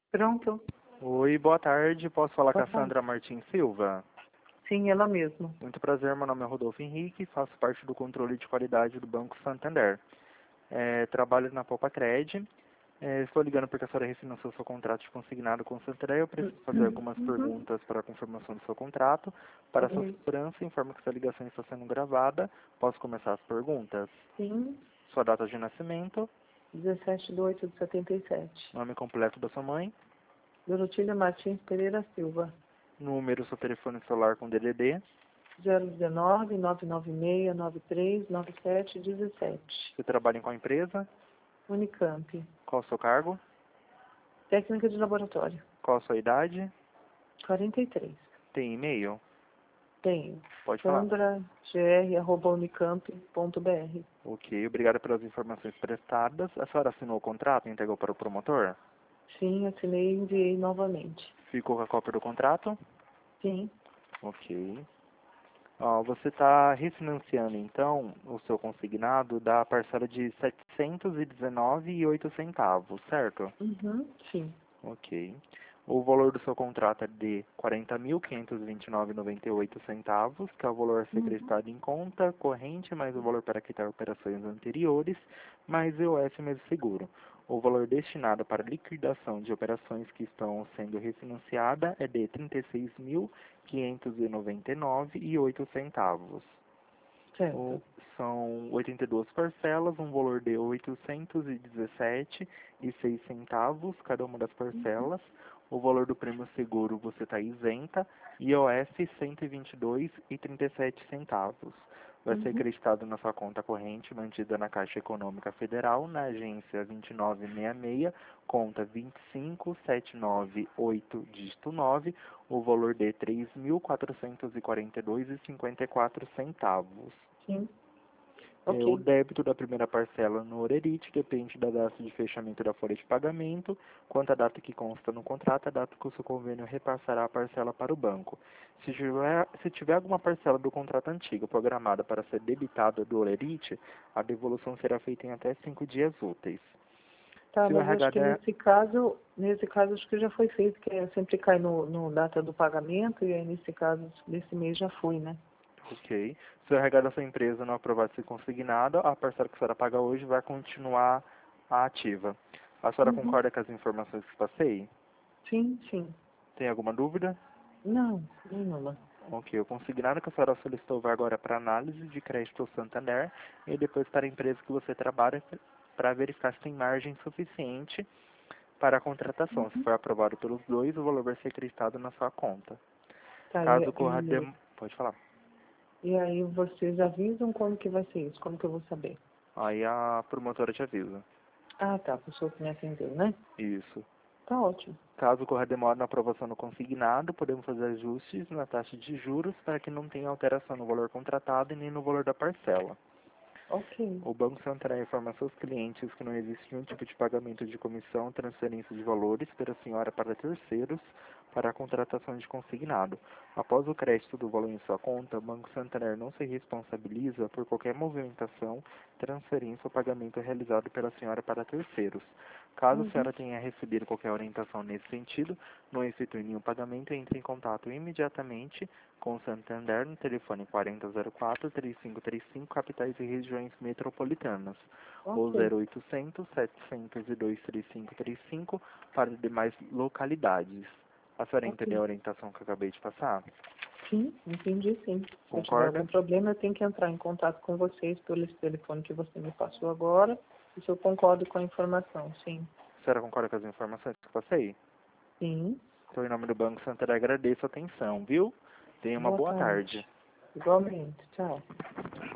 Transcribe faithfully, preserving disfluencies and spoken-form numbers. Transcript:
Pronto. Oi, boa tarde. Posso falar com Boa a tarde. Sandra Martins Silva? Sim, ela mesma. Muito prazer, meu nome é Rodolfo Henrique, faço parte do controle de qualidade do Banco Santander. É, trabalho na Popacred. É, estou ligando porque a senhora refinanciou seu contrato de consignado com o Santander. Eu preciso fazer algumas Uhum. perguntas para a confirmação do seu contrato. Para sua Ok. segurança, informo que essa ligação está sendo gravada. Posso começar as perguntas? Sim, Sua data de nascimento, dezessete de oito de setenta e sete. nome completo da sua mãe, Dorotilha Martins Pereira Silva. número do seu telefone celular com D D D. zero um nove, nove nove seis, nove três nove sete um sete. Você trabalha em qual empresa? Unicamp. Qual o seu cargo? Técnica de laboratório. Qual a sua idade? quarenta e três. Tem e-mail? Tenho. Pode falar. sandra g r arroba unicamp ponto b r. Ok, obrigado pelas informações prestadas. A senhora assinou o contrato e entregou para o promotor? Sim, assinei e enviei novamente. Ficou com a cópia do contrato? Sim. Ok. Ó, você está refinanciando, então, o seu consignado da parcela de setecentos e dezenove reais e oito centavos, certo? Uhum. Sim. Ok. O valor do seu contrato é de quarenta mil quinhentos e vinte e nove reais e noventa e oito centavos, que é o valor a ser Uhum. acreditado em conta corrente, mais o valor para quitar operações anteriores, mais I O F mais o seguro. O valor destinado para liquidação de operações que estão sendo refinanciadas é de trinta e seis mil quinhentos e noventa e nove reais e oito centavos. O, Certo. são oitenta e duas parcelas, um valor de oitocentos e dezessete reais e seis centavos cada uma das parcelas. O valor do prêmio seguro você está isenta, I O F cento e vinte e dois reais e trinta e sete centavos. Vai ser Uhum. acreditado na sua conta corrente mantida na Caixa Econômica Federal, na agência vinte e nove sessenta e seis, conta vinte e cinco sete nove oito, dígito nove, o valor de três mil quatrocentos e quarenta e dois reais e cinquenta e quatro centavos. Sim. É, o Ok. débito da primeira parcela no Orerite depende da data de fechamento da folha de pagamento, quanto à data que consta no contrato, a data que o seu convênio repassará a parcela para o banco. Se tiver, se tiver alguma parcela do contrato antigo programada para ser debitada do Orerite, a devolução será feita em até cinco dias úteis. Tá, Se o mas acho RH que der, nesse caso, nesse caso acho que já foi feito, que é, sempre cai no, no data do pagamento, e aí nesse caso, desse mês já foi, né? ok, se o R H da sua empresa não aprovar ser consignado, a parcela que a senhora paga hoje vai continuar ativa. A senhora Uhum. concorda com as informações que passei? Sim, sim. Tem alguma dúvida? Não, nenhuma. Ok, o consignado que a senhora solicitou vai agora para análise de crédito ao Santander e depois para a empresa que você trabalha para verificar se tem margem suficiente para a contratação. Se Uhum. for aprovado pelos dois, o valor vai ser acreditado na sua conta. Tá, e, Caso ocorra e, dem... Pode falar. e aí vocês avisam como que vai ser isso, como que eu vou saber? Aí a promotora te avisa. Ah, tá, a pessoa que me atendeu, né? Isso. Tá ótimo. Caso ocorra demora na aprovação do consignado, podemos fazer ajustes na taxa de juros para que não tenha alteração no valor contratado e nem no valor da parcela. Ok. O Banco Santander informa a seus clientes que não existe nenhum tipo de pagamento de comissão, transferência de valores pela senhora para terceiros para a contratação de consignado. Após o crédito do valor em sua conta, o Banco Santander não se responsabiliza por qualquer movimentação, transferência ou pagamento realizado pela senhora para terceiros. Caso a Uhum. senhora tenha recebido qualquer orientação nesse sentido, não efetue nenhum pagamento, entre em contato imediatamente com o Santander no telefone quarenta zero quatro, três cinco três cinco, capitais e regiões metropolitanas, ou Ok. zero oitocentos, setecentos e dois, trinta e cinco trinta e cinco para demais localidades. A senhora Ok. entendeu a orientação que eu acabei de passar? Sim, entendi sim. Se eu tiver Concorda? algum problema, eu tenho que entrar em contato com vocês pelo esse telefone que você me passou agora. E se eu concordo com a informação, sim. A senhora concorda com as informações que eu passei? Sim. Então, em nome do Banco Santander, agradeço a atenção, viu? Tenha uma Boa boa tarde. tarde. Igualmente. Tchau.